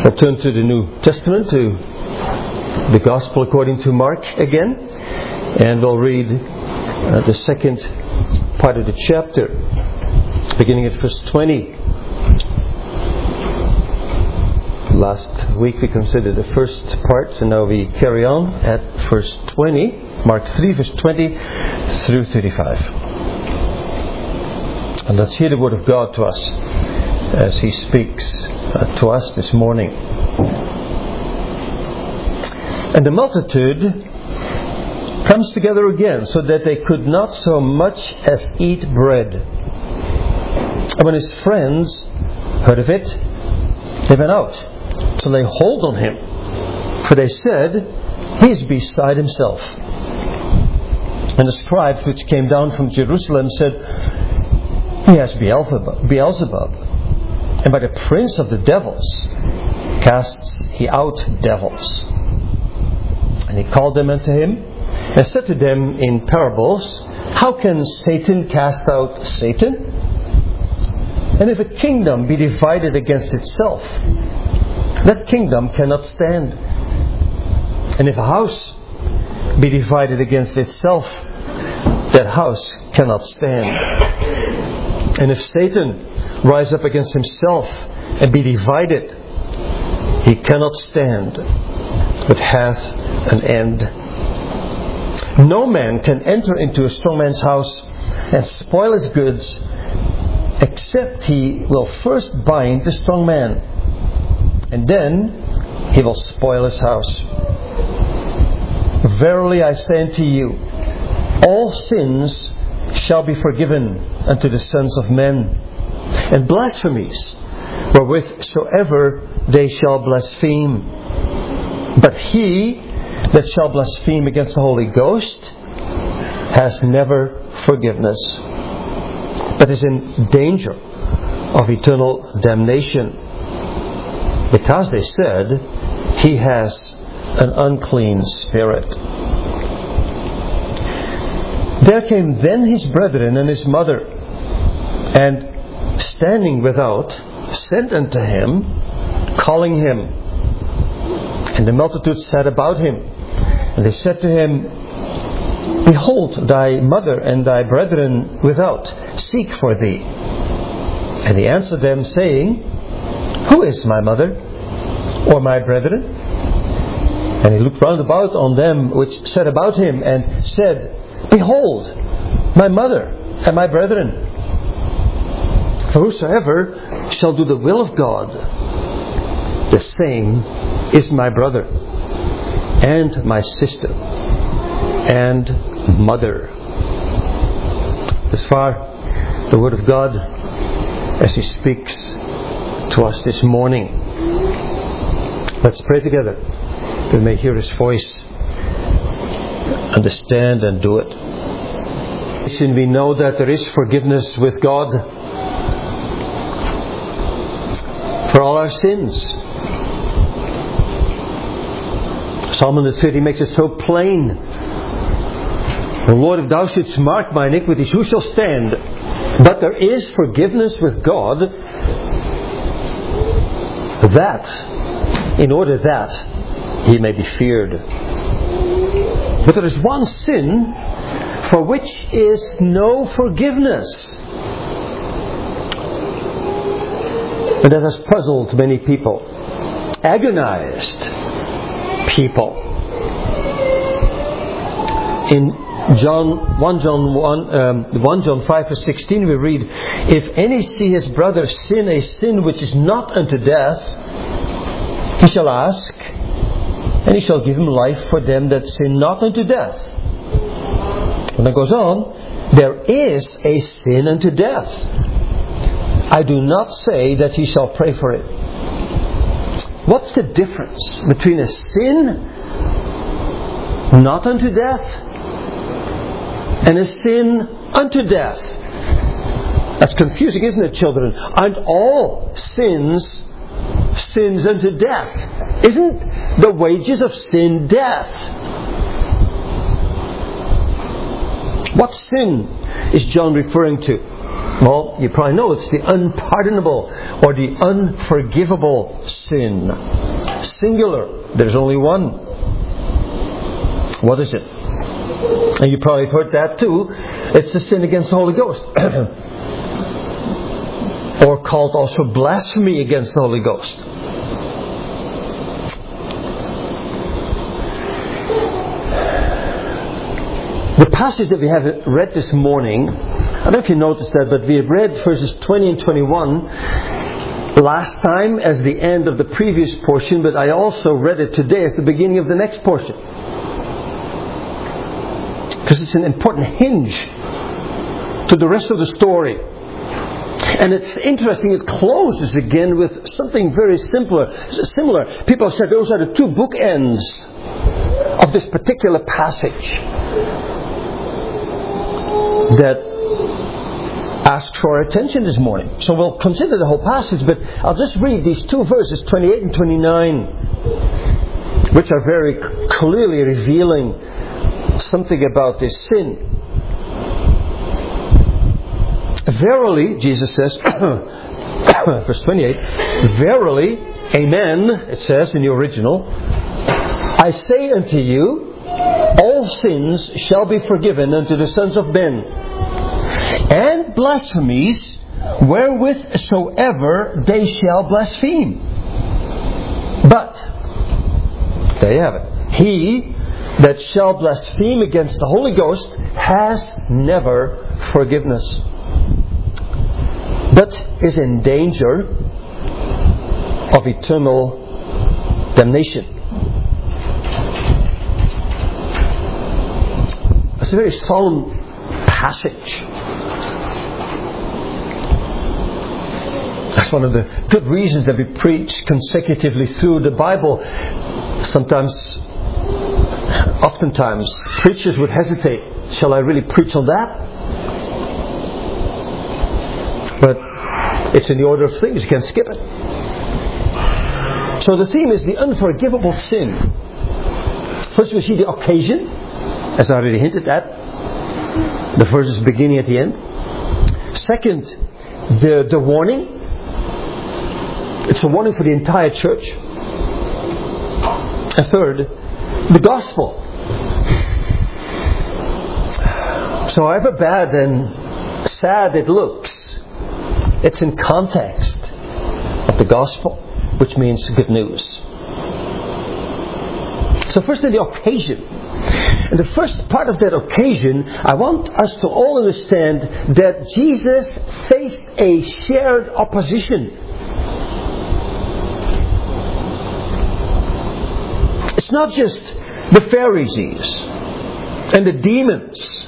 We'll turn to the New Testament, to the Gospel according to Mark again, and we'll read the second part of the chapter, beginning at verse 20. Last week we considered the first part, and now we carry on at verse 20, Mark 3, verse 20 through 35. And let's hear the word of God to us as He speaks to us this morning. And the multitude comes together again, so that they could not so much as eat bread. And when His friends heard of it, they went out to lay hold on Him, for they said, "He is beside himself." And the scribes which came down from Jerusalem said, "He has Beelzebub, and by the prince of the devils casts he out devils." And He called them unto Him, and said to them in parables, "How can Satan cast out Satan? And if a kingdom be divided against itself, that kingdom cannot stand. And if a house be divided against itself, that house cannot stand. And if Satan rise up against himself and be divided, he cannot stand, but hath an end. No man can enter into a strong man's house and spoil his goods, except he will first bind the strong man, and then he will spoil his house. Verily I say unto you, all sins shall be forgiven unto the sons of men, and blasphemies wherewith soever they shall blaspheme. But he that shall blaspheme against the Holy Ghost has never forgiveness, but is in danger of eternal damnation, because they said, He has an unclean spirit. There came then his brethren and his mother, and standing without, sent unto him, calling him. And the multitude sat about him, and they said to him, Behold, thy mother and thy brethren without seek for thee. And he answered them, saying, Who is my mother, or my brethren? And he looked round about on them which sat about him, and said, Behold, my mother and my brethren. For whosoever shall do the will of God, the same is my brother, and my sister, and mother. Thus far, the Word of God as He speaks to us this morning. Let's pray together that we may hear His voice, understand and do it. We know that there is forgiveness with God for all our sins. Psalm 130 makes it so plain. O Lord, if thou shouldst mark my iniquities, who shall stand? But there is forgiveness with God, that in order that He may be feared. But there is one sin for which is no forgiveness, and that has puzzled many people, agonized people. In 1 John 5 verse 16 we read, If any see his brother sin a sin which is not unto death, he shall ask, and He shall give him life for them that sin not unto death. And it goes on, there is a sin unto death. I do not say that ye shall pray for it. What's the difference between a sin not unto death and a sin unto death? That's confusing, isn't it, children? Aren't all sins unto death? Isn't the wages of sin death? What sin is John referring to? Well, you probably know it's the unpardonable or the unforgivable sin. Singular. There's only one. What is it? And you probably have heard that too. It's the sin against the Holy Ghost. Or called also blasphemy against the Holy Ghost. The passage that we have read this morning, I don't know if you noticed that, but we have read verses 20 and 21 last time as the end of the previous portion, but I also read it today as the beginning of the next portion. Because it's an important hinge to the rest of the story. And it's interesting, it closes again with something very similar. People have said those are the two bookends of this particular passage that asks for our attention this morning. So we'll consider the whole passage, but I'll just read these two verses, 28 and 29, which are very clearly revealing something about this sin. Verily, Jesus says, verse 28, verily, amen, it says in the original, I say unto you, all sins shall be forgiven unto the sons of men, and blasphemies wherewith soever they shall blaspheme. But, there you have it, he that shall blaspheme against the Holy Ghost has never forgiveness, but is in danger of eternal damnation. It's a very solemn passage. That's one of the good reasons that we preach consecutively through the Bible. Oftentimes, preachers would hesitate. Shall I really preach on that? But it's in the order of things. You can't skip it. So the theme is the unforgivable sin. First we see the occasion, as I already hinted at. The verses beginning at the end. Second, the warning. It's a warning for the entire church. And third, the gospel. So however bad and sad it looks, it's in context of the gospel, which means good news. So first the occasion. And the first part of that occasion, I want us to all understand that Jesus faced a shared opposition. It's not just the Pharisees and the demons,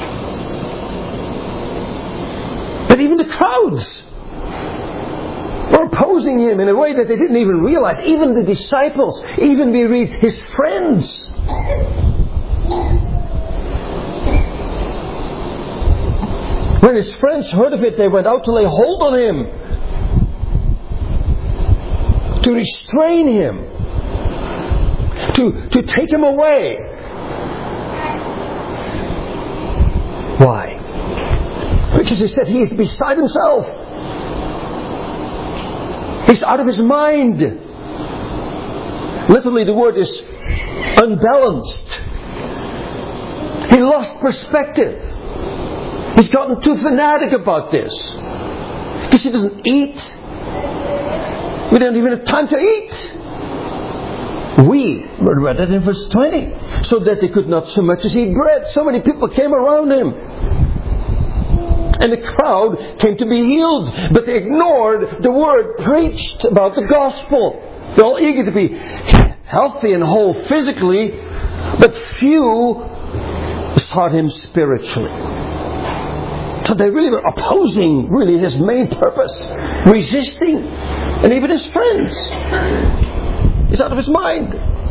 but even the crowds were opposing him in a way that they didn't even realize. Even the disciples, even we read his friends. When his friends heard of it, they went out to lay hold on him, to restrain him, to take him away. Why? Because he said he is beside himself. He's out of his mind. Literally the word is unbalanced. He lost perspective. He's gotten too fanatic about this. Because he doesn't eat. We don't even have time to eat. We read that in verse 20. So that they could not so much as eat bread. So many people came around him. And the crowd came to be healed. But they ignored the word preached about the gospel. They're all eager to be healthy and whole physically. But few sought him spiritually. So they really were opposing really his main purpose. Resisting. And even his friends. He's out of his mind.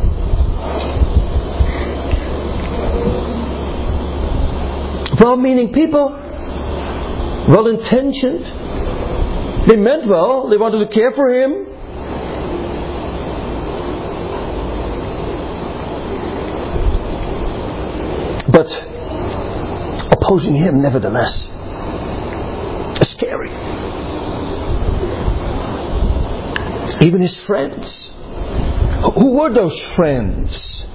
Well-meaning people. Well-intentioned. They meant well. They wanted to care for him. But opposing him nevertheless. scary. Even his friends. Who were those friends?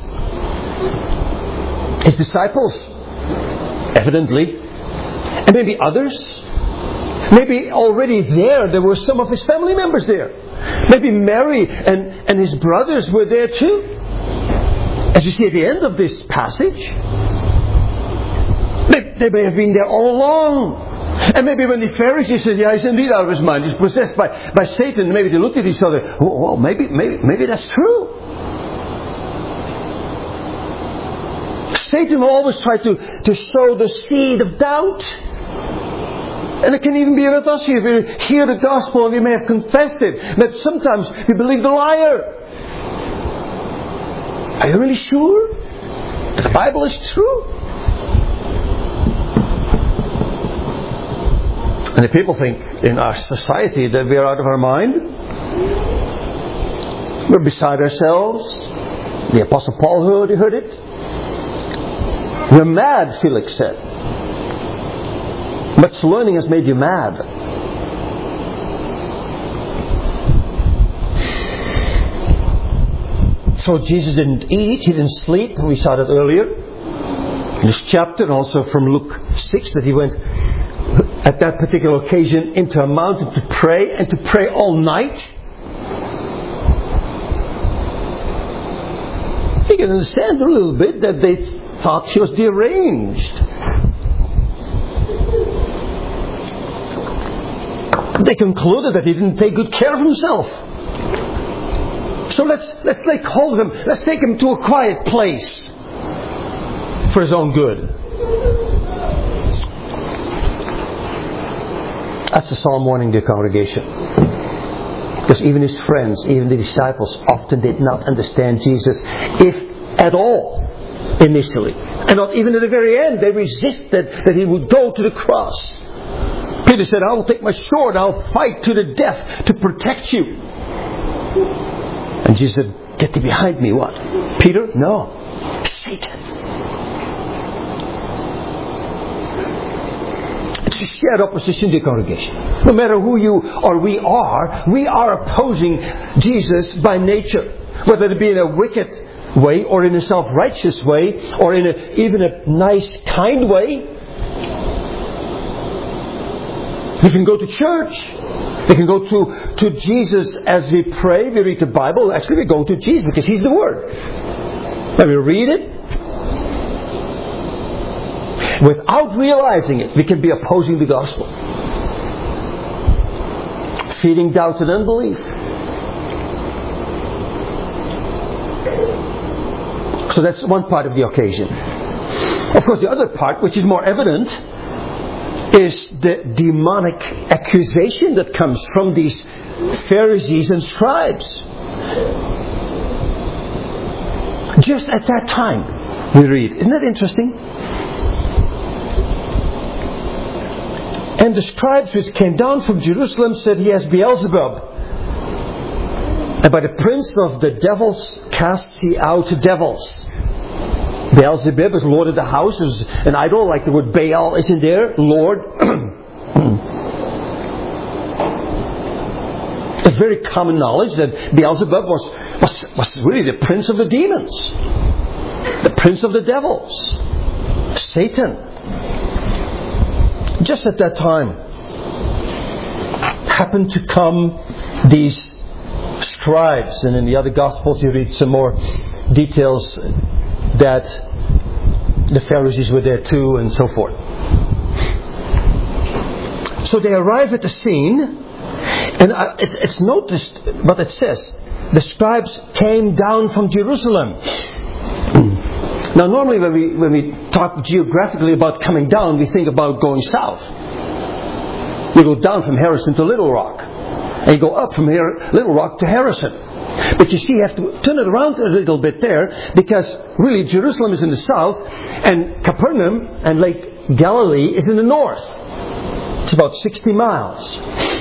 His disciples? Evidently. And maybe others? Maybe already there were some of his family members there. Maybe Mary and his brothers were there too. As you see at the end of this passage, they may have been there all along. And maybe when the Pharisees said, yeah, he's indeed out of his mind, he's possessed by Satan, maybe they looked at each other, well, maybe that's true. Satan will always try to sow the seed of doubt. And it can even be with us here. If we hear the gospel and we may have confessed it, but sometimes we believe the liar. Are you really sure that the Bible is true? And if people think in our society that we are out of our mind, we're beside ourselves. The Apostle Paul heard it. We're mad, Felix said. Much learning has made you mad. So Jesus didn't eat, He didn't sleep. We saw that earlier in this chapter, and also from Luke 6, that He went at that particular occasion into a mountain to pray, and to pray all night. You can understand a little bit that they thought He was deranged. They concluded that He didn't take good care of Himself. So let's take hold of Him. Let's take Him to a quiet place for His own good. That's the psalm warning the congregation. Because even His friends, even the disciples, often did not understand Jesus, if at all, initially. And not even at the very end. They resisted that He would go to the cross. Peter said, I will take my sword, I'll fight to the death to protect you. And Jesus said, get thee behind me, what? Peter? No. Satan. It's a shared opposition to the congregation. No matter who you or we are opposing Jesus by nature. Whether it be in a wicked way, or in a self-righteous way, or in even a nice, kind way. We can go to church. We can go to Jesus as we pray. We read the Bible. Actually, we go to Jesus because He's the Word. And we read it. Without realizing it, we can be opposing the gospel. Feeding doubt and unbelief. So that's one part of the occasion. Of course, the other part, which is more evident, is the demonic accusation that comes from these Pharisees and scribes. Just at that time, we read. Isn't that interesting? And the scribes which came down from Jerusalem said, He has Beelzebub. And by the prince of the devils casts He out devils. Beelzebub is Lord of the house, is an idol, like the word Baal is in there, Lord. It's very common knowledge that Beelzebub was really the prince of the demons. The prince of the devils. Satan. Just at that time happened to come these scribes, and in the other Gospels you read some more details that the Pharisees were there too, and so forth. So they arrive at the scene, and it's noticed what it says. The scribes came down from Jerusalem. Now normally when we talk geographically about coming down, we think about going south. You go down from Harrison to Little Rock. And you go up from Little Rock to Harrison. But you see, you have to turn it around a little bit there, because really Jerusalem is in the south, and Capernaum and Lake Galilee is in the north. It's about 60 miles.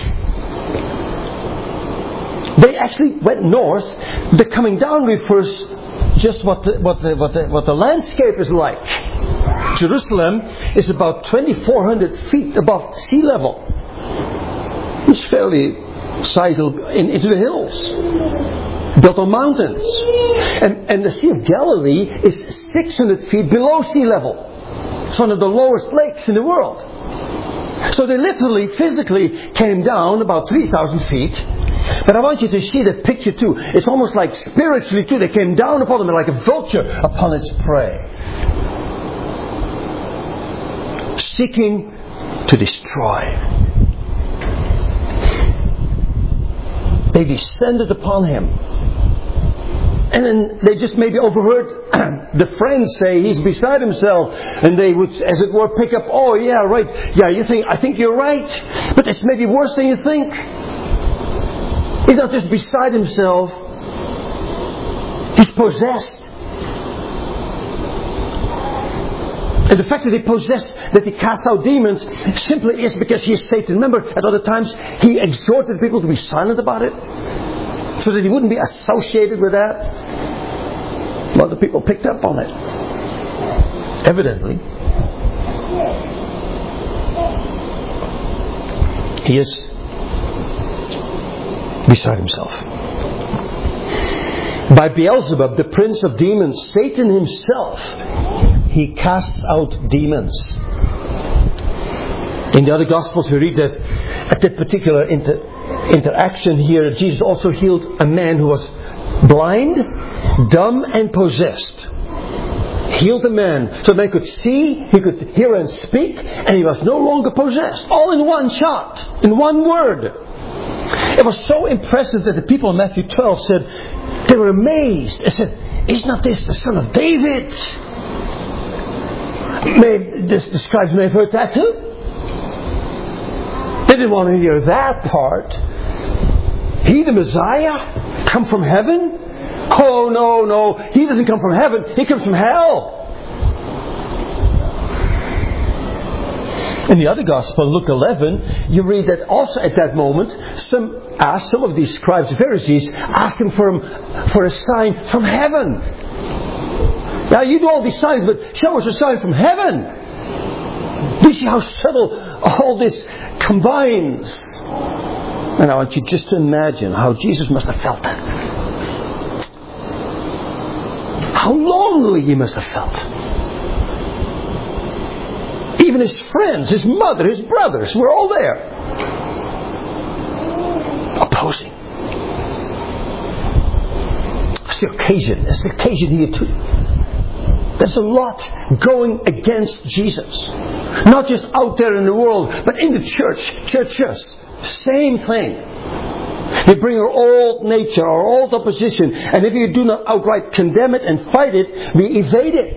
They actually went north. The coming down refers just what the landscape is like. Jerusalem is about 2,400 feet above sea level. It's fairly sizable into the hills, built on mountains. And the Sea of Galilee is 600 feet below sea level. It's one of the lowest lakes in the world. So they literally, physically came down about 3,000 feet. But I want you to see that picture too. It's almost like spiritually too. They came down upon them like a vulture upon its prey, seeking to destroy. They descended upon him. And then they just maybe overheard the friends say he's beside himself. And they would, as it were, pick up, oh yeah, right. Yeah, I think you're right. But it's maybe worse than you think. He's not just beside himself. He's possessed. And the fact that he possessed, that he casts out demons, simply is because he is Satan. Remember, at other times, he exhorted people to be silent about it, so that he wouldn't be associated with that. Well, the people picked up on it. Evidently. He is beside himself. By Beelzebub, the prince of demons, Satan himself, he casts out demons. In the other Gospels we read that at that particular interaction here, Jesus also healed a man who was blind, dumb and possessed. Healed the man so the man could see, he could hear and speak, and he was no longer possessed. All in one shot, in one word. It was so impressive that the people in Matthew 12 said, they were amazed. They said, is not this the son of David? The scribes may have heard that too. They didn't want to hear that part. He, the Messiah, come from heaven? Oh, no. He doesn't come from heaven. He comes from hell. In the other Gospel, Luke 11, you read that also at that moment, some of these scribes and Pharisees asked him for a sign from heaven. Now you do all these signs, but show us a sign from heaven. Do you see how subtle all this combines? And I want you just to imagine how Jesus must have felt that. How lonely he must have felt. Even his friends, his mother, his brothers were all there. Opposing. It's the occasion. It's the occasion here too. There's a lot going against Jesus. Not just out there in the world, but in the churches. Same thing. They bring our old nature, our old opposition, and if you do not outright condemn it and fight it, we evade it.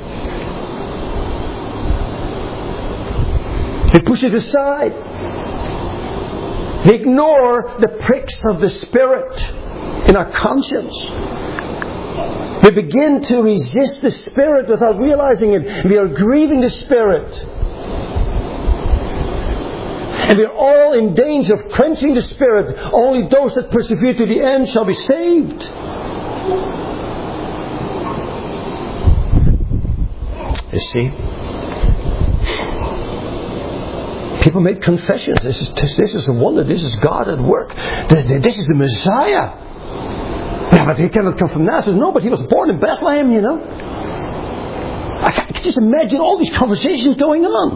They push it aside. They ignore the pricks of the Spirit in our conscience. We begin to resist the Spirit without realizing it. We are grieving the Spirit. And we are all in danger of quenching the Spirit. Only those that persevere to the end shall be saved. You see? People made confessions. This is a wonder. This is God at work. This is the Messiah. Yeah, but he cannot come from Nazareth. No, but he was born in Bethlehem, you know. I can just imagine all these conversations going on.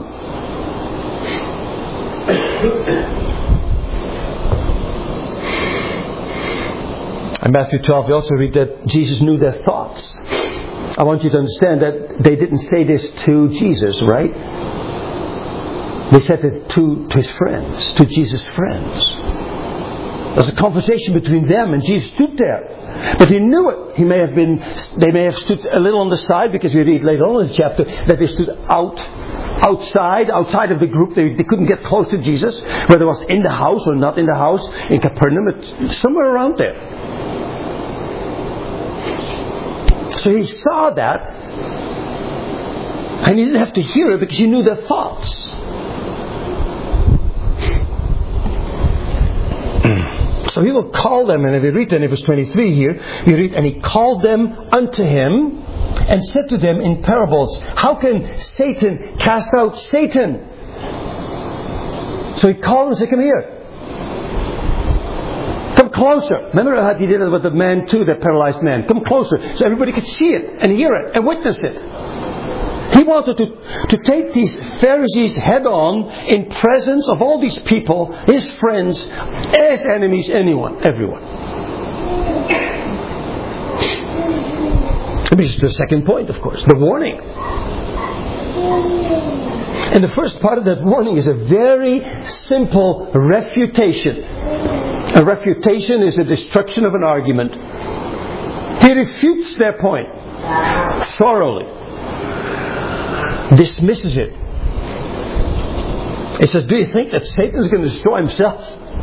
In Matthew 12 we also read that Jesus knew their thoughts. I want you to understand that they didn't say this to Jesus, right? They said it to his friends, to Jesus' friends. There's a conversation between them, and Jesus stood there. But he knew it. They may have stood a little on the side, because we read later on in the chapter that they stood outside of the group. They couldn't get close to Jesus, whether it was in the house or not in the house, in Capernaum, somewhere around there. So he saw that, and he didn't have to hear it because he knew their thoughts. So he will call them, and if we read in verse 23 here, we read, and he called them unto him, and said to them in parables, how can Satan cast out Satan? So he called them and said, come here. closer. Remember how he did it with the man too, that paralyzed man. Come closer, so everybody could see it and hear it and witness it. He wanted to take these Pharisees head on in presence of all these people, his friends, his enemies, everyone. This is the second point, of course, the warning. And the first part of that warning is a very simple refutation. A refutation is a destruction of an argument. He refutes their point thoroughly. Dismisses it. He says, do you think that Satan is going to destroy himself?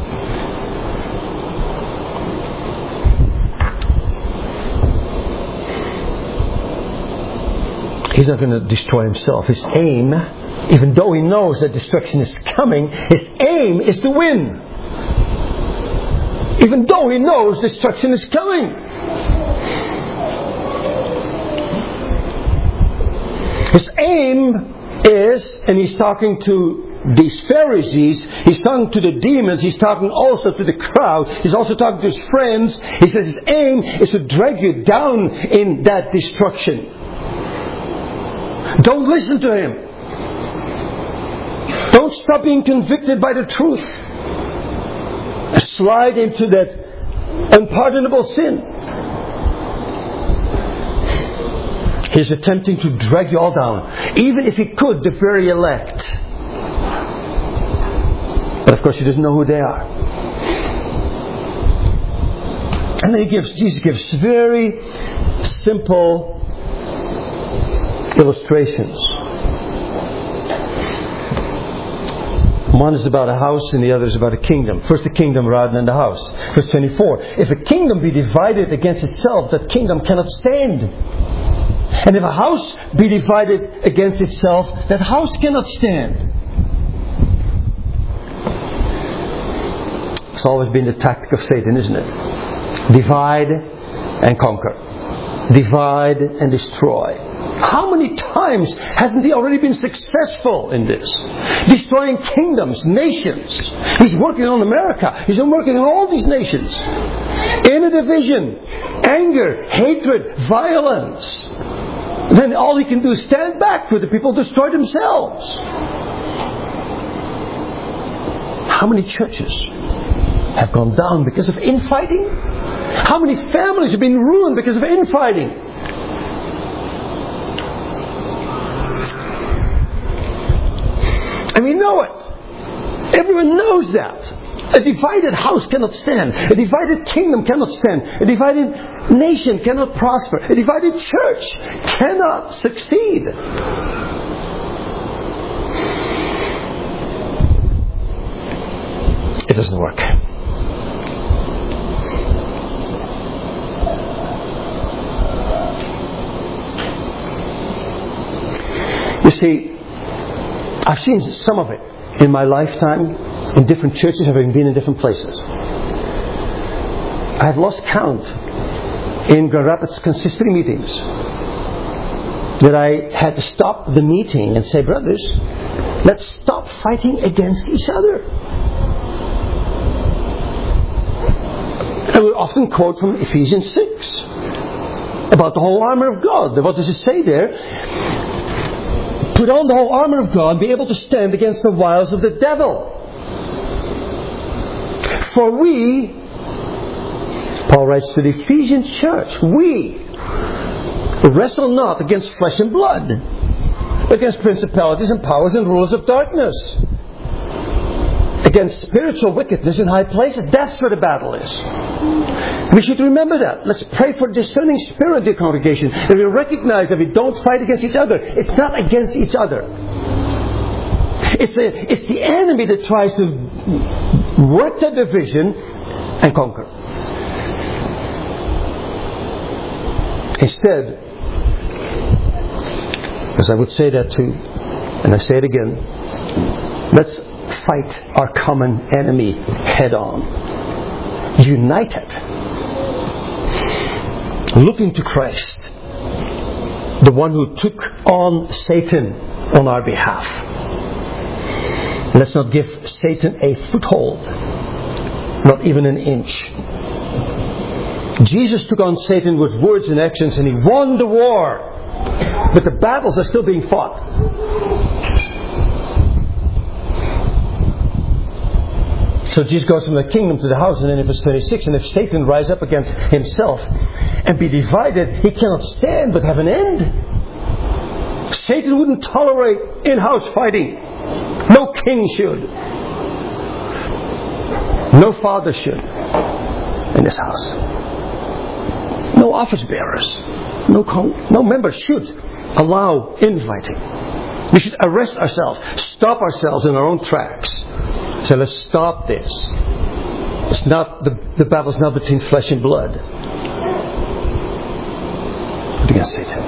He's not going to destroy himself. His aim, even though he knows that destruction is coming, his aim is to win. Even though he knows destruction is coming. His aim is, and he's talking to these Pharisees, he's talking to the demons, he's talking also to the crowd, he's also talking to his friends. He says his aim is to drag you down in that destruction. Don't listen to him. Don't stop being convicted by the truth. Slide into that unpardonable sin. He's attempting to drag you all down. Even if he could, the very elect. But of course he doesn't know who they are. And then Jesus gives very simple illustrations. One is about a house and the other is about a kingdom. First the kingdom rather than the house. Verse 24. If a kingdom be divided against itself, that kingdom cannot stand. And if a house be divided against itself, that house cannot stand. It's always been the tactic of Satan, isn't it? Divide and conquer. Divide and destroy. How many times hasn't he already been successful in this? Destroying kingdoms, nations. He's working on America. He's been working on all these nations. Inner division, anger, hatred, violence. Then all he can do is stand back for the people destroy themselves. How many churches have gone down because of infighting? How many families have been ruined because of infighting? And we know it. Everyone knows that. A divided house cannot stand. A divided kingdom cannot stand. A divided nation cannot prosper. A divided church cannot succeed. It doesn't work. You see, I've seen some of it in my lifetime, in different churches, having been in different places. I've lost count in Grand Rapids consistory meetings that I had to stop the meeting and say, brothers, let's stop fighting against each other. I would often quote from Ephesians 6 about the whole armour of God. What does it say there? Put on the whole armour of God, be able to stand against the wiles of the devil. For we, Paul writes to the Ephesian church, we wrestle not against flesh and blood, but against principalities and powers and rulers of darkness, against spiritual wickedness in high places. That's where the battle is. We should remember that. Let's pray for discerning spirit, dear congregation, that we recognize that we don't fight against each other. It's not against each other. It's the enemy that tries to work the division and conquer. Instead, as I would say that too, and I say it again, let's fight our common enemy head on. United. Looking to Christ, the one who took on Satan on our behalf. Let's not give Satan a foothold, not even an inch. Jesus took on Satan with words and actions, and he won the war. But the battles are still being fought. So Jesus goes from the kingdom to the house, and then in verse 26, and if Satan rise up against himself and be divided, he cannot stand but have an end. Satan wouldn't tolerate in-house fighting. No king should. No father should in this house. No office bearers. No members should allow infighting. We should arrest ourselves, stop ourselves in our own tracks. So let's stop this. It's not the battle's not between flesh and blood, but against Satan.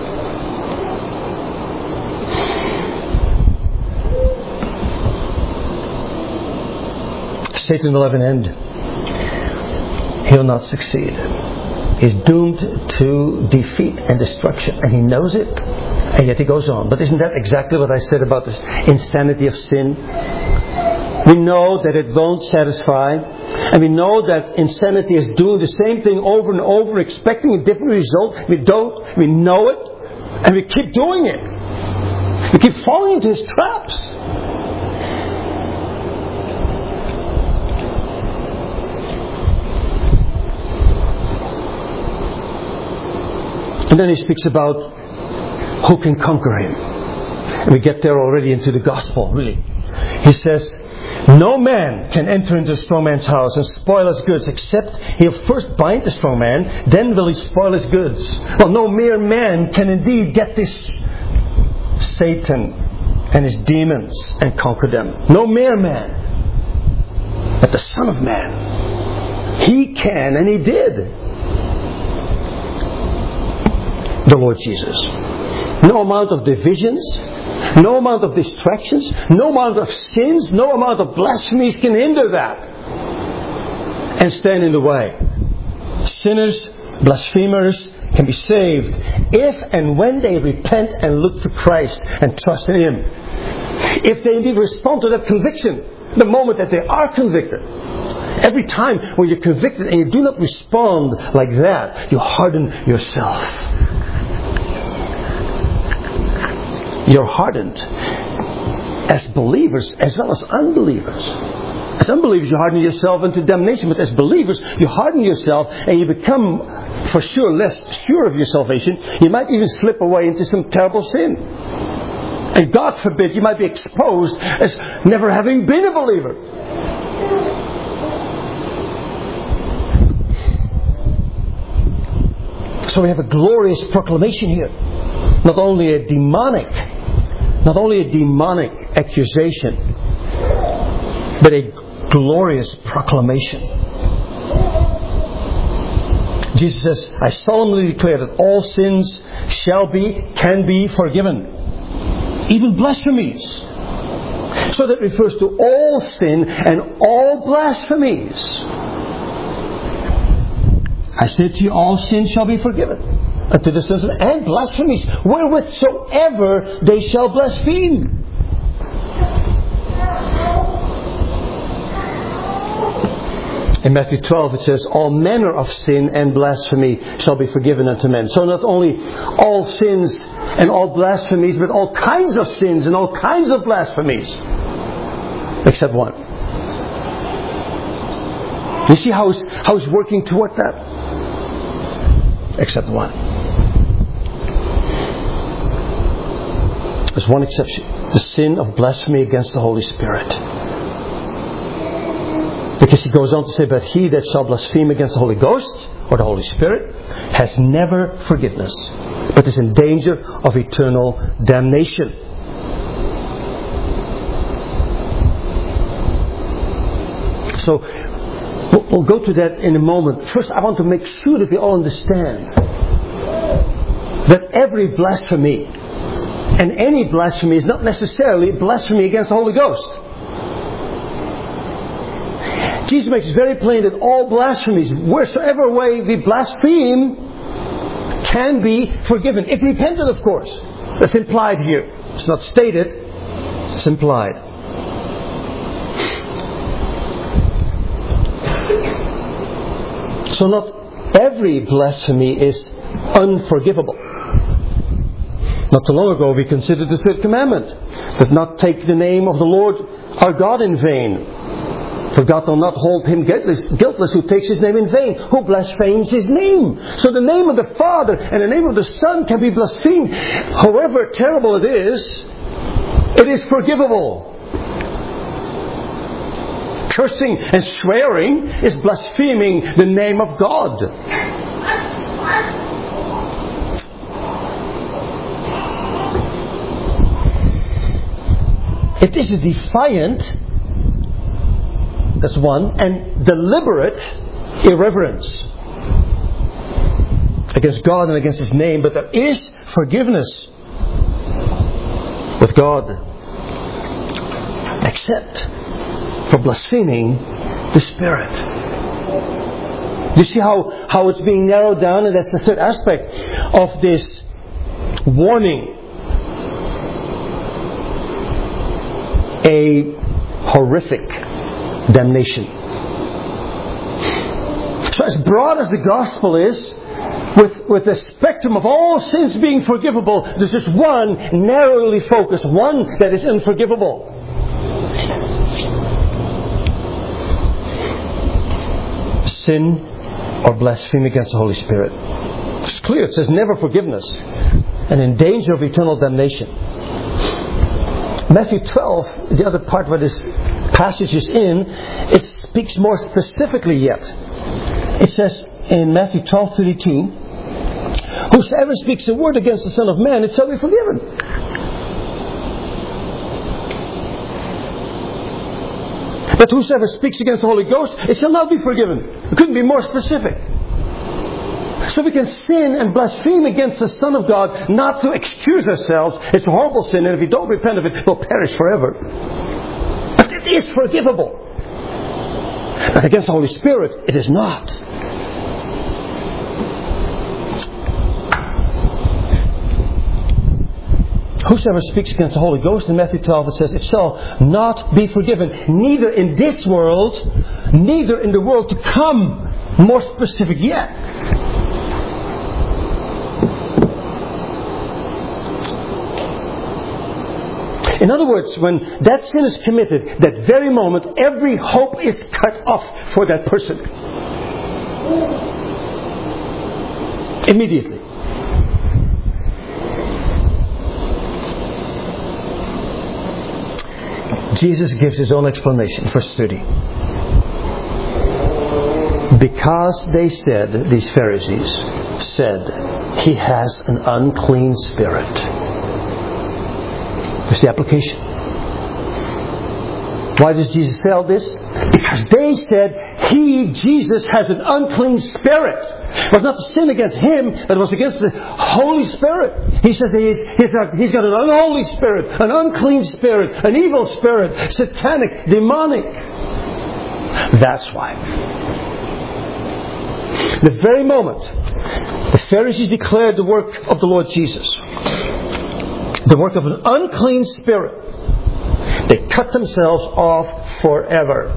Satan will have an end. He'll not succeed. He's doomed to defeat and destruction, and he knows it, and yet he goes on. But isn't that exactly what I said about this insanity of sin? We know that it won't satisfy, and we know that insanity is doing the same thing over and over, expecting a different result. We know it, and we keep doing it. We keep falling into his traps. And then he speaks about who can conquer him. And we get there already into the gospel, really. He says, no man can enter into a strong man's house and spoil his goods, except he'll first bind the strong man, then will he spoil his goods. Well, no mere man can indeed get this Satan and his demons and conquer them. No mere man. But the Son of Man, he can, and he did. The Lord Jesus. No amount of divisions, no amount of distractions, no amount of sins, no amount of blasphemies can hinder that and stand in the way. Sinners, blasphemers can be saved if and when they repent and look to Christ and trust in Him. If they indeed respond to that conviction the moment that they are convicted. Every time when you're convicted and you do not respond like that, you harden yourself. You're hardened as believers as well as unbelievers. As unbelievers, you harden yourself into damnation. But as believers, you harden yourself and you become, for sure, less sure of your salvation. You might even slip away into some terrible sin. And God forbid, you might be exposed as never having been a believer. So we have a glorious proclamation here. Not only a demonic accusation, but a glorious proclamation. Jesus says, I solemnly declare that all sins can be forgiven. Even blasphemies. So that refers to all sin and all blasphemies. I said to you, all sins shall be forgiven. Unto the sins and blasphemies, wherewithsoever they shall blaspheme. In Matthew 12 it says, all manner of sin and blasphemy shall be forgiven unto men. So not only all sins and all blasphemies, but all kinds of sins and all kinds of blasphemies. Except one. You see how it's working toward that? Except one. There's one exception. The sin of blasphemy against the Holy Spirit. Because he goes on to say, but he that shall blaspheme against the Holy Ghost, or the Holy Spirit, has never forgiveness, but is in danger of eternal damnation. So, we'll go to that in a moment. First, I want to make sure that we all understand that every blasphemy, and any blasphemy, is not necessarily blasphemy against the Holy Ghost. Jesus makes it very plain that all blasphemies, wheresoever way we blaspheme, can be forgiven. If repented, of course. That's implied here. It's not stated, it's implied. So not every blasphemy is unforgivable. Not too long ago we considered the third commandment, that not take the name of the Lord our God in vain. For God will not hold him guiltless who takes his name in vain, who blasphemes his name. So the name of the Father and the name of the Son can be blasphemed. However terrible it is forgivable. Cursing and swearing is blaspheming the name of God. It is a defiant, that's one, and deliberate irreverence against God and against His name. But there is forgiveness with God, except for blaspheming the Spirit. Do you see how it's being narrowed down? And that's the third aspect of this warning. A horrific damnation. So as broad as the gospel is, with the spectrum of all sins being forgivable, there's just one narrowly focused, one that is unforgivable. Sin or blasphemy against the Holy Spirit. It's clear, it says never forgiveness and in danger of eternal damnation. Matthew 12, the other part where this passage is in, it speaks more specifically yet. It says in Matthew 12:32, whosoever speaks a word against the Son of Man, it shall be forgiven. But whosoever speaks against the Holy Ghost, it shall not be forgiven. It couldn't be more specific. So we can sin and blaspheme against the Son of God, not to excuse ourselves. It's a horrible sin, and if we don't repent of it, we'll perish forever. But it is forgivable. But against the Holy Spirit, it is not. Whosoever speaks against the Holy Ghost, in Matthew 12 it says, it shall not be forgiven, neither in this world, neither in the world to come. More specific yet. In other words, when that sin is committed, that very moment, every hope is cut off for that person. Immediately. Jesus gives His own explanation, verse 30. Because they said, these Pharisees said, He has an unclean spirit. That's the application. Why does Jesus say all this? Because they said, He, Jesus, has an unclean spirit. It was not to sin against Him, but it was against the Holy Spirit. He says he's got an unholy spirit, an unclean spirit, an evil spirit, satanic, demonic. That's why. The very moment the Pharisees declared the work of the Lord Jesus, the work of an unclean spirit, they cut themselves off forever.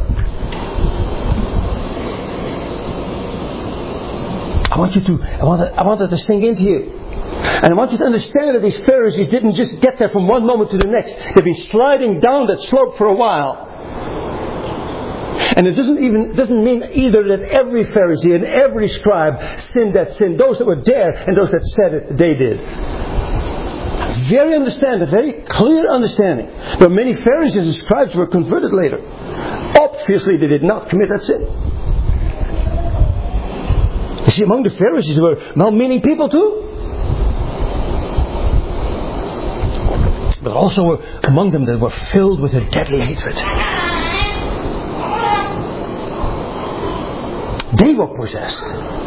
I want that to sink into you. And I want you to understand that these Pharisees didn't just get there from one moment to the next. They've been sliding down that slope for a while. And it doesn't mean either that every Pharisee and every scribe sinned that sin. Those that were there and those that said it, they did. Very clear understanding. There were many Pharisees and scribes who were converted later. Obviously they did not commit that sin. You see, among the Pharisees there were well-meaning people too. But also were among them that were filled with a deadly hatred. They were possessed.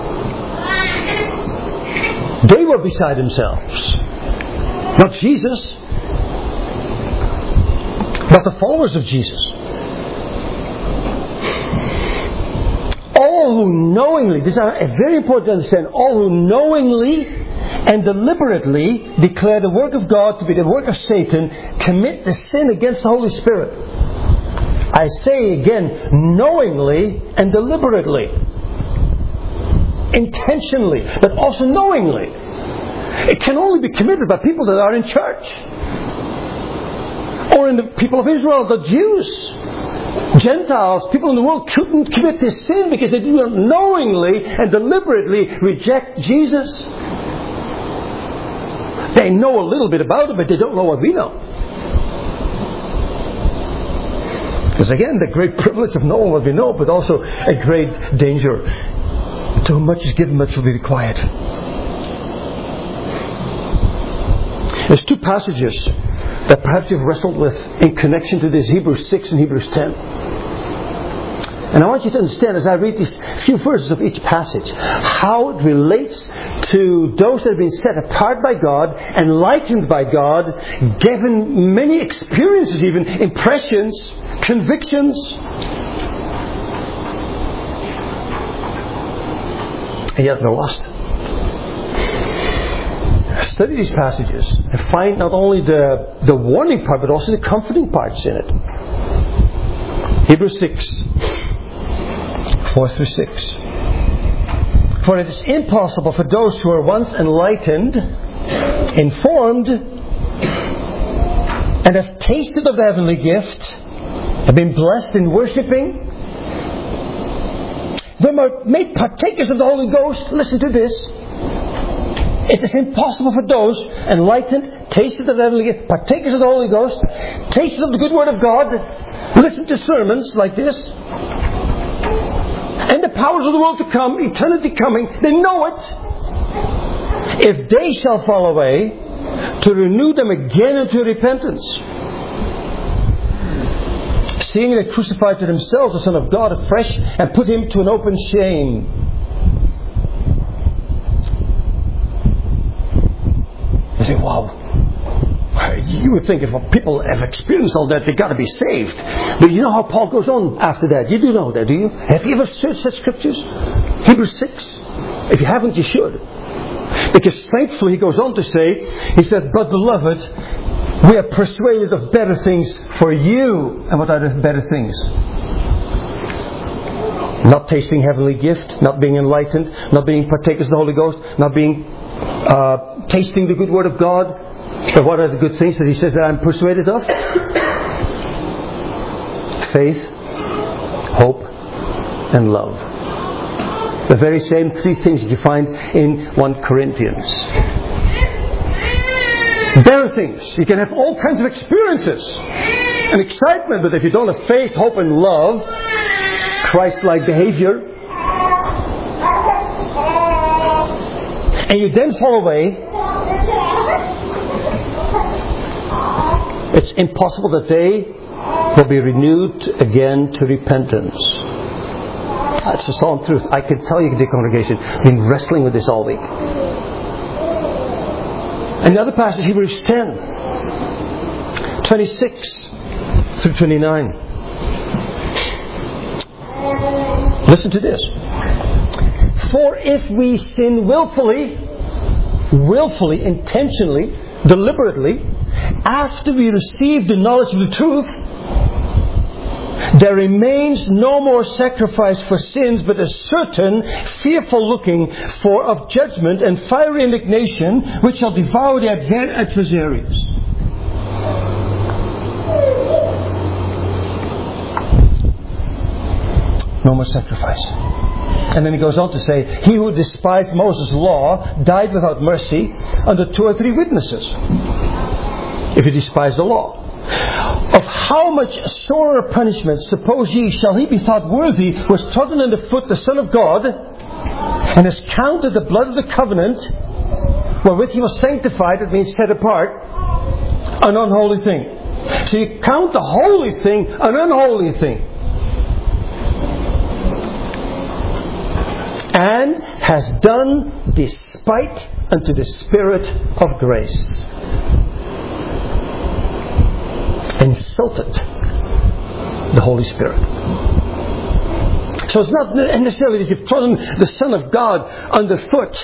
They were beside themselves. Not Jesus, but the followers of Jesus. All who knowingly, this is very important to understand, all who knowingly and deliberately declare the work of God to be the work of Satan, commit the sin against the Holy Spirit. I say again, knowingly and deliberately. intentionally, but also knowingly. It can only be committed by people that are in church. Or in the people of Israel, the Jews. Gentiles, people in the world couldn't commit this sin because they do not knowingly and deliberately reject Jesus. They know a little bit about it, but they don't know what we know. Because again, the great privilege of knowing what we know, but also a great danger. To whom much is given, much will be required. There's two passages that perhaps you've wrestled with in connection to this, Hebrews 6 and Hebrews 10. And I want you to understand, as I read these few verses of each passage, how it relates to those that have been set apart by God, enlightened by God, given many experiences even, impressions, convictions. And yet they're lost. Study these passages and find not only the warning part, but also the comforting parts in it. Hebrews 6, 4 through 6. For it is impossible for those who are once enlightened, informed, and have tasted of the heavenly gift, have been blessed in worshipping, them are made partakers of the Holy Ghost. Listen to this. It is impossible for those enlightened, tasted of the heavenly gift, partakers of the Holy Ghost, tasted of the good word of God, listen to sermons like this, and the powers of the world to come, eternity coming, they know it. If they shall fall away, to renew them again into repentance. Seeing they crucified to themselves the Son of God afresh and put Him to an open shame. You say, wow. You would think if people have experienced all that, they've got to be saved. But you know how Paul goes on after that? You do know that, do you? Have you ever searched such scriptures? Hebrews 6. If you haven't, you should. Because thankfully he goes on to say, he said, but beloved, we are persuaded of better things for you. And what are the better things? Not tasting heavenly gift, not being enlightened, not being partakers of the Holy Ghost, not being tasting the good word of God. But what are the good things that he says that I'm persuaded of? Faith, hope, and love. The very same three things that you find in 1 Corinthians. Better things. You can have all kinds of experiences and excitement, but if you don't have faith, hope, and love, Christ-like behavior, and you then fall away, it's impossible that they will be renewed again to repentance. That's the solemn truth. I can tell you, dear congregation, I've been wrestling with this all week. And the other passage, Hebrews 10, 26 through 29. Listen to this. For if we sin willfully, intentionally, deliberately, after we receive the knowledge of the truth, there remains no more sacrifice for sins, but a certain fearful looking for of judgment and fiery indignation, which shall devour the adversaries. No more sacrifice. And then he goes on to say, he who despised Moses' law died without mercy under 2 or 3 witnesses. If he despised the law. Of how much sorer punishment, suppose ye, shall he be thought worthy, who has trodden under foot the Son of God, and has counted the blood of the covenant, wherewith he was sanctified, it means set apart, an unholy thing. So you count the holy thing an unholy thing. And has done despite unto the Spirit of grace. Insulted the Holy Spirit. So it's not necessarily that you've trodden the Son of God underfoot.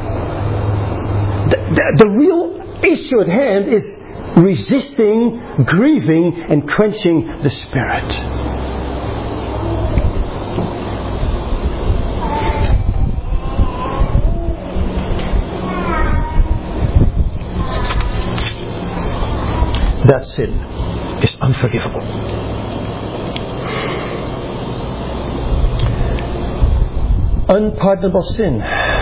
The real issue at hand is resisting, grieving, and quenching the Spirit. that sin is unforgivable. Unpardonable sin.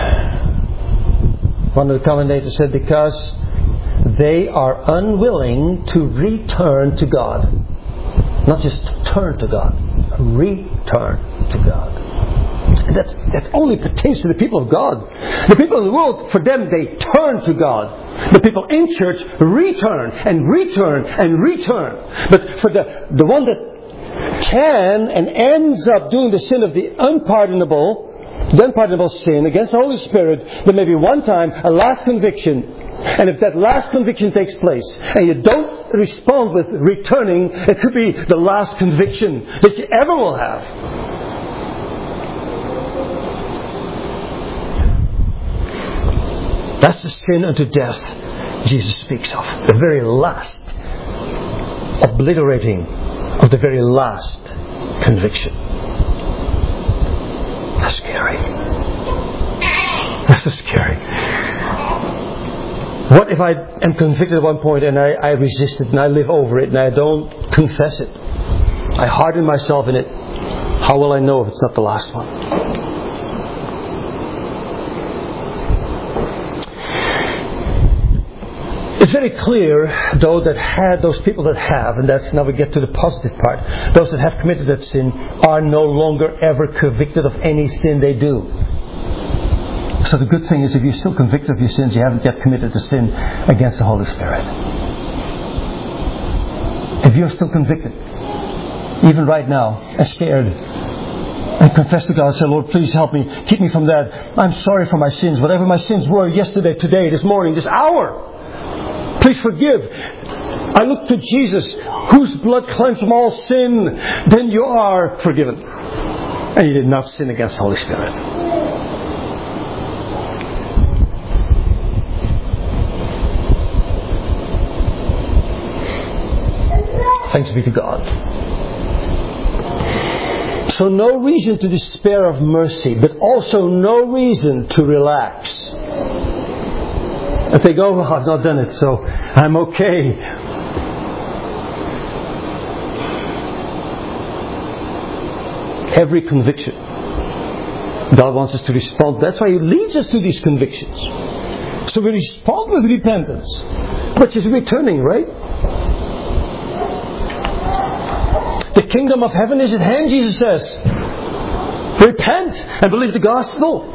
One of the commentators said, because they are unwilling to return to God. Not just turn to God, return to God. That only pertains to the people of God. The people in the world, for them, they turn to God. The people in church return and return and return. But for the one that can and ends up doing the sin of the unpardonable sin against the Holy Spirit, there may be one time a last conviction. And if that last conviction takes place and you don't respond with returning, it could be the last conviction that you ever will have. That's the sin unto death Jesus speaks of. The very last obliterating of the very last conviction. That's scary. That's so scary. What if I am convicted at one point and I resist it and I live over it and I don't confess it? I harden myself in it. How will I know if it's not the last one? It's very clear, though, that those people that have, and that's now we get to the positive part, those that have committed that sin are no longer ever convicted of any sin they do. So the good thing is, if you're still convicted of your sins, you haven't yet committed a sin against the Holy Spirit. If you're still convicted, even right now, and scared, and confess to God and say, Lord, please help me, keep me from that. I'm sorry for my sins, whatever my sins were yesterday, today, this morning, this hour. Please forgive. I look to Jesus, whose blood cleansed from all sin. Then you are forgiven. And you did not sin against the Holy Spirit. Thanks be to God. So no reason to despair of mercy, but also no reason to relax. And think, oh, well, I've not done it, so I'm okay. Every conviction, God wants us to respond. That's why He leads us to these convictions. So we respond with repentance, which is returning, right? The kingdom of heaven is at hand, Jesus says. Repent and believe the gospel.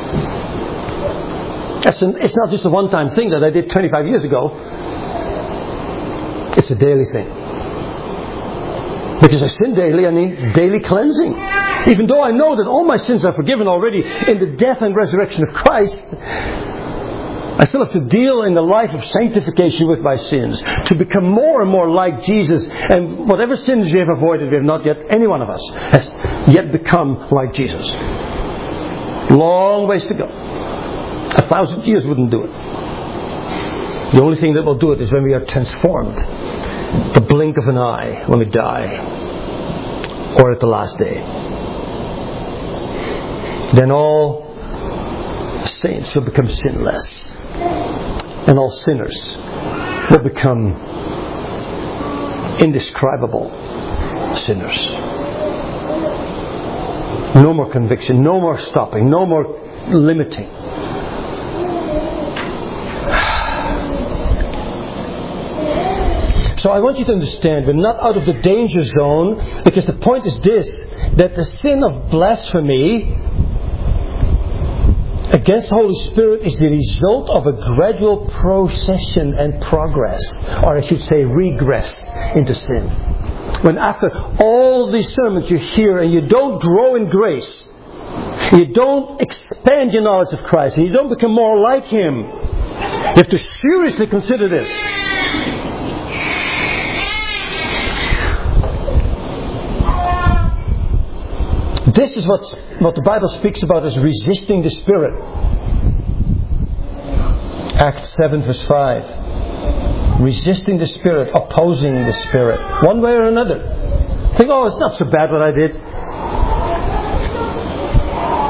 It's not just a one-time thing that I did 25 years ago. It's a daily thing. Because I sin daily, I need daily cleansing. Even though I know that all my sins are forgiven already in the death and resurrection of Christ, I still have to deal in the life of sanctification with my sins, to become more and more like Jesus. And whatever sins we have avoided, we have not yet, any one of us, has yet become like Jesus. Long ways to go. 1,000 years wouldn't do it. The only thing that will do it is when we are transformed. The blink of an eye when we die. Or at the last day. Then all saints will become sinless. And all sinners will become indescribable sinners. No more conviction, no more stopping, no more limiting. So I want you to understand, we're not out of the danger zone, because the point is this, that the sin of blasphemy against the Holy Spirit is the result of a gradual procession and progress, or I should say regress into sin. When after all these sermons you hear and you don't grow in grace, you don't expand your knowledge of Christ, and you don't become more like Him, you have to seriously consider this. This is what the Bible speaks about as resisting the Spirit. Acts 7 verse 5. Resisting the Spirit, opposing the Spirit. One way or another. Think, oh, it's not so bad what I did.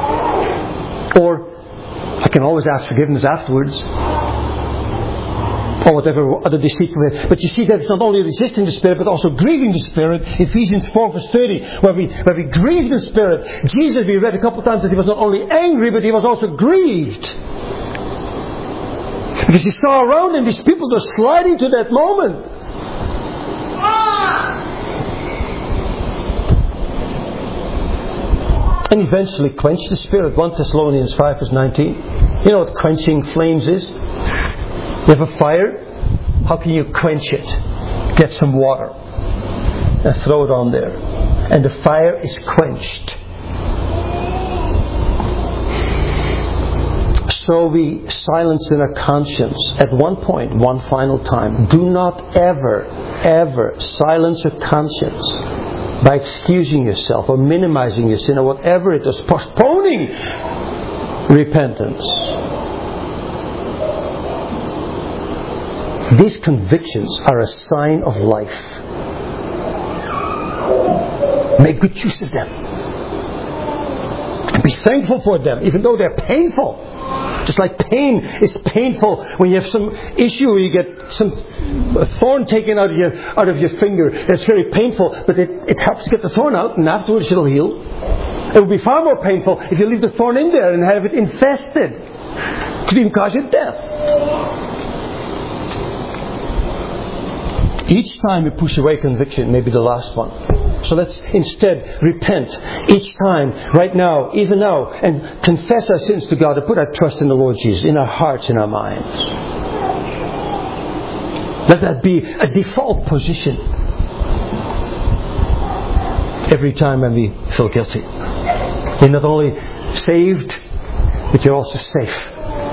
Or, I can always ask forgiveness afterwards. or whatever other deceitful way. But you see that it's not only resisting the Spirit, but also grieving the Spirit. Ephesians 4 verse 30, where we grieve the Spirit. Jesus, we read a couple of times that he was not only angry, but he was also grieved. Because he saw around him these people were sliding to that moment. And eventually quenched the Spirit. 1 Thessalonians 5 verse 19. You know what quenching flames is? You have a fire. How can you quench it? Get some water and throw it on there. And the fire is quenched. So we silence in our conscience at one point, one final time. Do not ever, ever silence your conscience by excusing yourself or minimizing your sin or whatever it is, postponing repentance. These convictions are a sign of life. Make good use of them. And be thankful for them, even though they're painful. Just like pain is painful when you have some issue where you get a thorn taken out of your finger. It's very painful, but it helps to get the thorn out, and afterwards it'll heal. It will be far more painful if you leave the thorn in there and have it infested. It could even cause you death. Each time you push away conviction, maybe the last one. So let's instead repent each time, right now, even now, and confess our sins to God and put our trust in the Lord Jesus, in our hearts, in our minds. Let that be a default position every time when we feel guilty. You're not only saved, but you're also safe.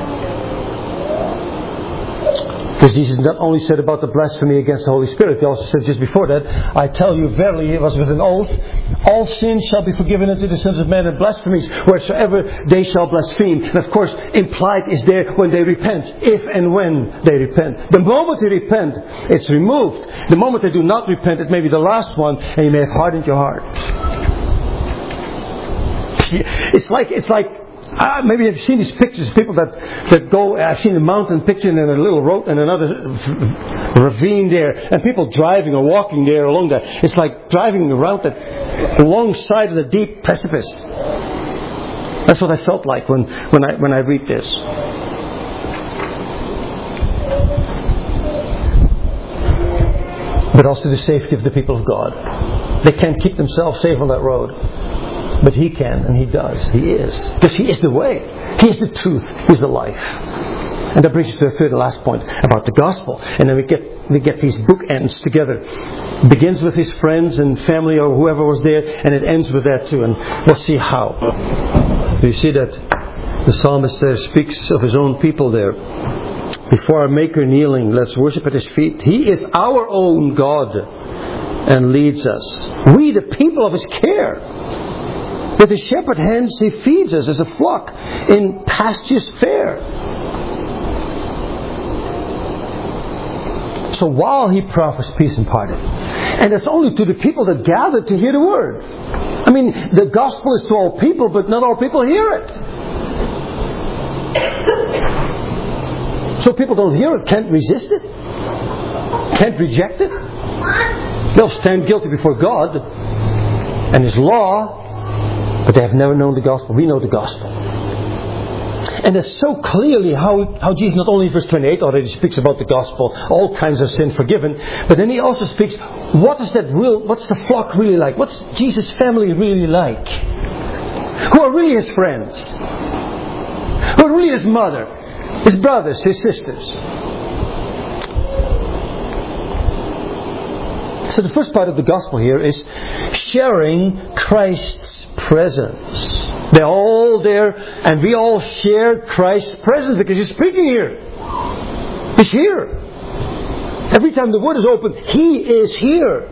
Because Jesus not only said about the blasphemy against the Holy Spirit, he also said just before that, I tell you verily, it was with an oath, all sins shall be forgiven unto the sons of men and blasphemies wheresoever they shall blaspheme. And of course, implied is there when they repent, if and when they repent. The moment they repent, it's removed. The moment they do not repent, it may be the last one, and you may have hardened your heart. It's like maybe you've seen these pictures of people that go. I've seen a mountain picture and then a little road and another ravine there, and people driving or walking there along that. It's like driving around that alongside of the deep precipice. That's what I felt like when I read this. But also the safety of the people of God. They can't keep themselves safe on that road. But He can, and He does. He is. Because He is the way. He is the truth. He is the life. And that brings us to the third and last point about the gospel. And then we get these bookends together. It begins with His friends and family or whoever was there, and it ends with that too. And we'll see how. You see that the psalmist there speaks of his own people there. Before our Maker kneeling, let's worship at His feet. He is our own God and leads us. We, the people of His care. With His shepherd hands He feeds us as a flock in pastures fair. So while He proffers peace and pardon, and it's only to the people that gather to hear the word. I mean, the gospel is to all people, but not all people hear it. So people don't hear it, can't resist it, can't reject it. They'll stand guilty before God and His law, but they have never known the gospel. We know the gospel. And it's so clearly how Jesus not only in verse 28 already speaks about the gospel, all kinds of sin forgiven, but then He also speaks, what's the flock really like? What's Jesus' family really like? Who are really His friends? Who are really His mother, His brothers, His sisters? So the first part of the gospel here is sharing Christ's presence. They're all there, and we all share Christ's presence because He's speaking here. He's here. Every time the word is opened, He is here.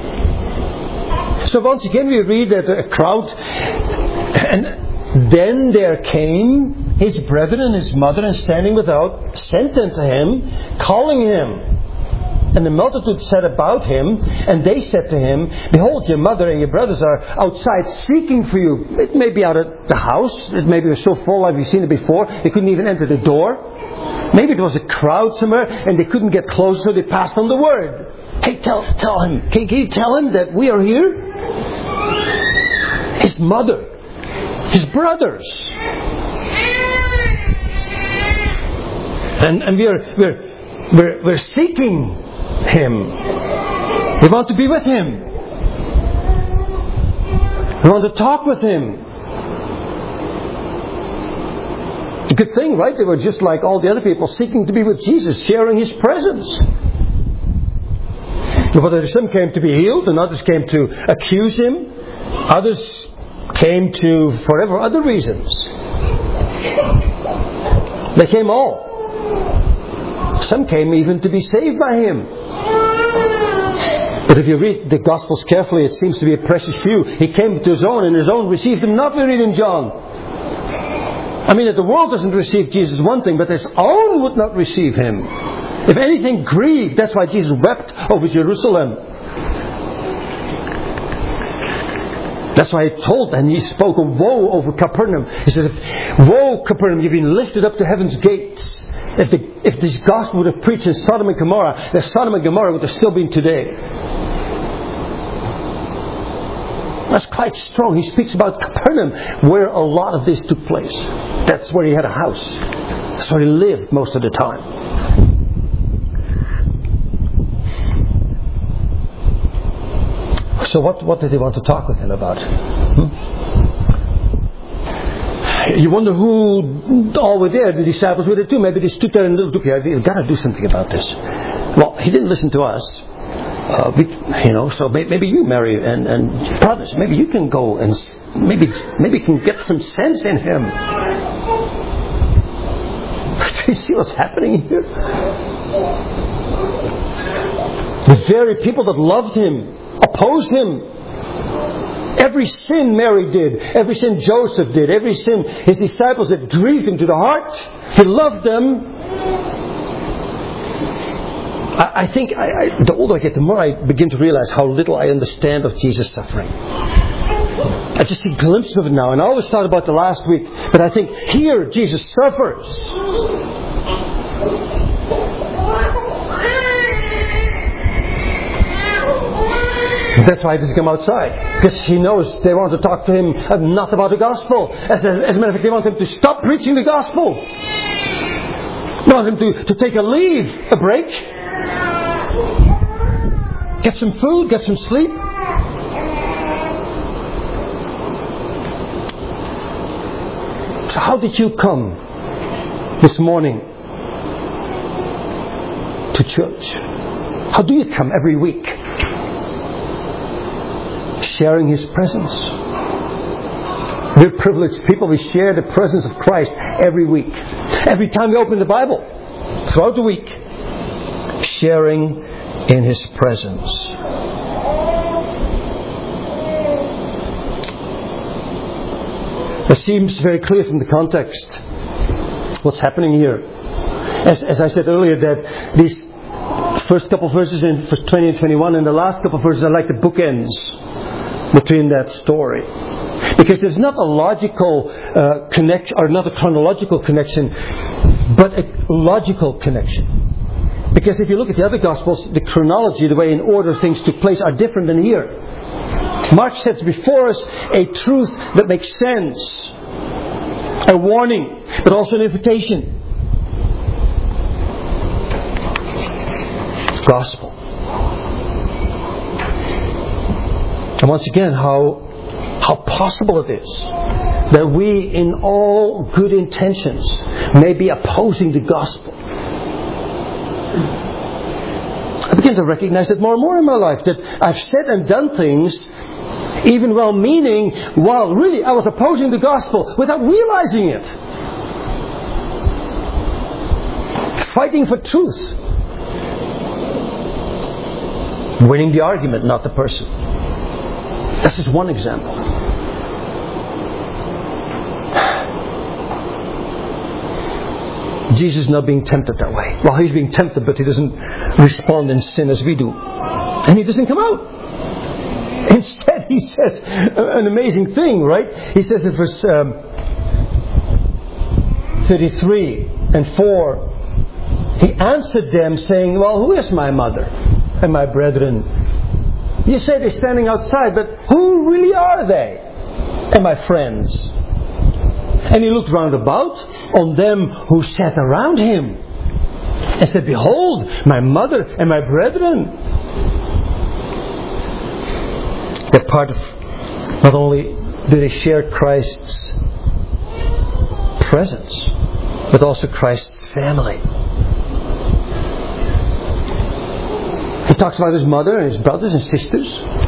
So once again we read that a crowd, and then there came His brethren and His mother, and standing without, sent unto Him, calling Him. And the multitude sat about him, and they said to him, Behold, your mother and your brothers are outside seeking for you. It may be out of the house. It maybe was so full like we've seen it before. They couldn't even enter the door. Maybe there was a crowd somewhere, and they couldn't get close, so they passed on the word. Hey, tell him. Can you tell him that we are here? His mother. His brothers. And we're seeking him. We want to be with him. We want to talk with him. A good thing, right? They were just like all the other people, seeking to be with Jesus, sharing his presence. But some came to be healed, and others came to accuse him. Others came to whatever other reasons. They came all. Some came even to be saved by him. But if you read the Gospels carefully, it seems to be a precious few. He came to his own, and his own received him not. We read in John. I mean, if the world doesn't receive Jesus, one thing, but his own would not receive him. If anything, grieved. That's why Jesus wept over Jerusalem. That's why he told, and he spoke of woe over Capernaum. He said, Woe, Capernaum, you've been lifted up to heaven's gates. If this gospel would have preached in Sodom and Gomorrah, then Sodom and Gomorrah would have still been today. That's quite strong. He speaks about Capernaum, where a lot of this took place. That's where he had a house. That's where he lived most of the time. So what did they want to talk with him about? You wonder who all were there. The disciples were there too. Maybe they stood there and looked, you've got to do something about this. Well, he didn't listen to us. So maybe you, Mary and brothers, maybe you can go and maybe you can get some sense in him. Do you see what's happening here? The very people that loved him opposed him. Every sin Mary did, every sin Joseph did, every sin his disciples did grieved him to the heart. He loved them. I think the older I get, the more I begin to realize how little I understand of Jesus' suffering. I just see glimpses of it now, and I always thought about the last week, but I think here Jesus suffers. That's why he doesn't come outside. Because he knows they want to talk to him not about the gospel. As a matter of fact, they want him to stop preaching the gospel. They want him to take a leave, a break. Get some food, get some sleep. So how did you come this morning to church? How do you come every week? Sharing his presence. We're privileged people. We share the presence of Christ every week. Every time we open the Bible, throughout the week, sharing in his presence. It seems very clear from the context what's happening here. As I said earlier, that these first couple of verses in verse 20 and 21 and the last couple of verses are like the bookends between that story. Because there's not a logical connection, or not a chronological connection, but a logical connection. Because if you look at the other Gospels, the chronology, the way in order things took place, are different than here. Mark sets before us a truth that makes sense. A warning, but also an invitation. Gospel. And once again, how possible it is that we, in all good intentions, may be opposing the gospel. I begin to recognize that more and more in my life, that I've said and done things, even well-meaning, while really I was opposing the gospel without realizing it. Fighting for truth. Winning the argument, not the person. This is one example. Jesus is not being tempted that way. Well, he's being tempted, but he doesn't respond in sin as we do. And he doesn't come out. Instead, he says an amazing thing, right? He says in verse 33 and 4, he answered them saying, well, who is my mother and my brethren? You say they're standing outside, but who really are they? And my friends? And he looked round about on them who sat around him and said, behold, my mother and my brethren. That part of, not only do they share Christ's presence, but also Christ's family. He talks about his mother and his brothers and sisters.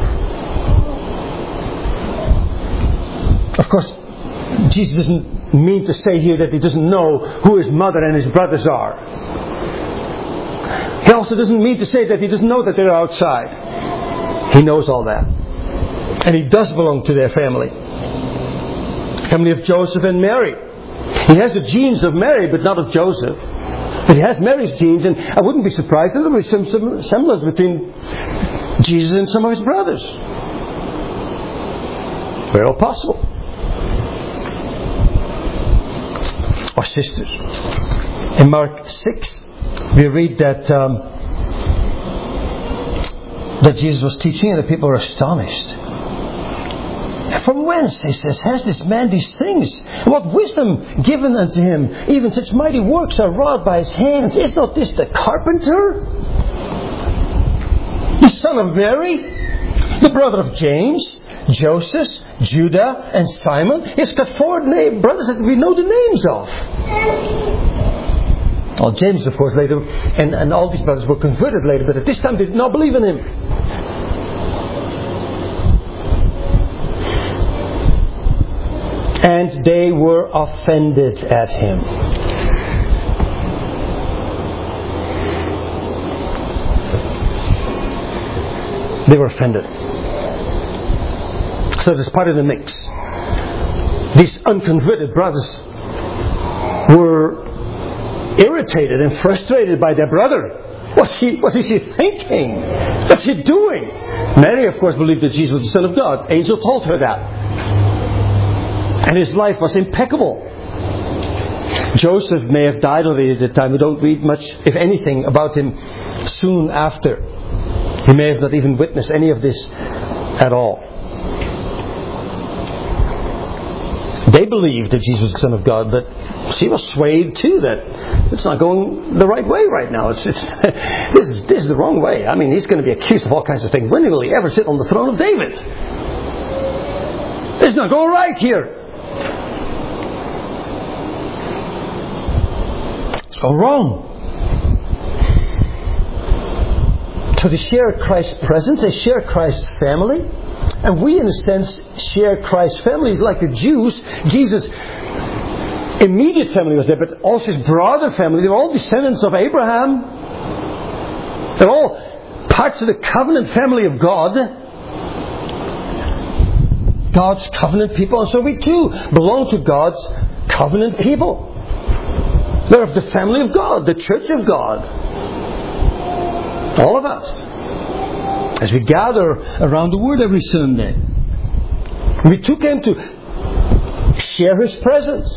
Of course, Jesus doesn't mean to say here that he doesn't know who his mother and his brothers are. He also doesn't mean to say that he doesn't know that they're outside. He knows all that. And he does belong to their family. Family of Joseph and Mary. He has the genes of Mary, but not of Joseph. But he has Mary's genes, and I wouldn't be surprised if there was some semblance between Jesus and some of his brothers. Very well possible. Or sisters. In Mark 6, we read that Jesus was teaching and the people were astonished. From whence, he says, has this man these things? And what wisdom given unto him? Even such mighty works are wrought by his hands. Is not this the carpenter? The son of Mary? The brother of James, Joseph, Judah, and Simon? He's got 4 brothers that we know the names of. Well, James, of course, later, and all these brothers were converted later, but at this time they did not believe in him. And they were offended at him. They were offended. So that's part of the mix. These unconverted brothers were irritated and frustrated by their brother. What is she thinking? What's she doing? Mary, of course, believed that Jesus was the Son of God. Angel told her that. And his life was impeccable. Joseph may have died already at the time. We don't read much, if anything, about him soon after. He may have not even witnessed any of this at all. They believed that Jesus was the Son of God, but she was swayed too that it's not going the right way right now. This is the wrong way. I mean, he's going to be accused of all kinds of things. When will he ever sit on the throne of David? It's not going right here. It's all wrong. So they share Christ's presence, they share Christ's family, and we in a sense share Christ's family. Like the Jews, Jesus' immediate family was there, but also his broader family. They were all descendants of Abraham. They're all parts of the covenant family of God. God's covenant people, and so we too belong to God's covenant people. They're of the family of God, the church of God. All of us. As we gather around the Word every Sunday. We too came to share His presence.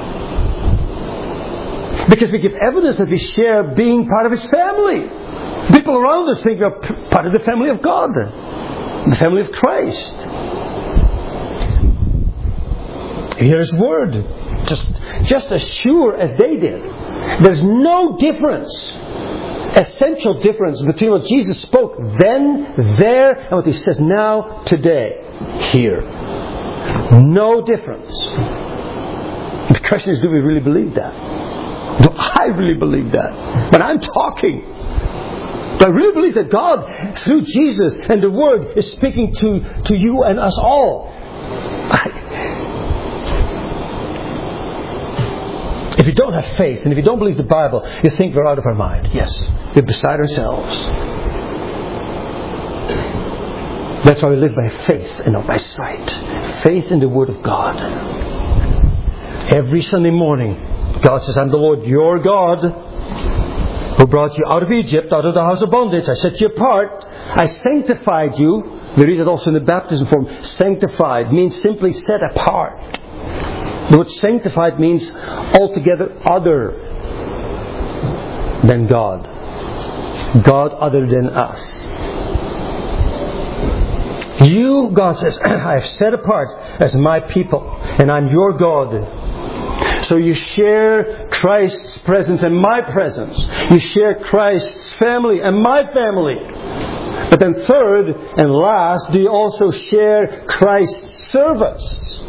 Because we give evidence that we share being part of His family. People around us think we're part of the family of God. The family of Christ. Hear His Word. Just as sure as they did. There's no difference. Essential difference between what Jesus spoke then, there, and what He says now, today, here. No difference. The question is, do we really believe that? Do I really believe that? When I'm talking, do I really believe that God, through Jesus and the Word, is speaking to you and us all? If you don't have faith, and if you don't believe the Bible, you think we're out of our mind. Yes, we're beside ourselves. That's why we live by faith and not by sight. Faith in the Word of God. Every Sunday morning, God says, I'm the Lord your God, who brought you out of Egypt, out of the house of bondage. I set you apart. I sanctified you. We read it also in the baptism form. Sanctified means simply set apart. The word sanctified means altogether other than God. God other than us. You, God says, I have set apart as my people, and I'm your God. So you share Christ's presence and my presence. You share Christ's family and my family. But then third and last, do you also share Christ's service?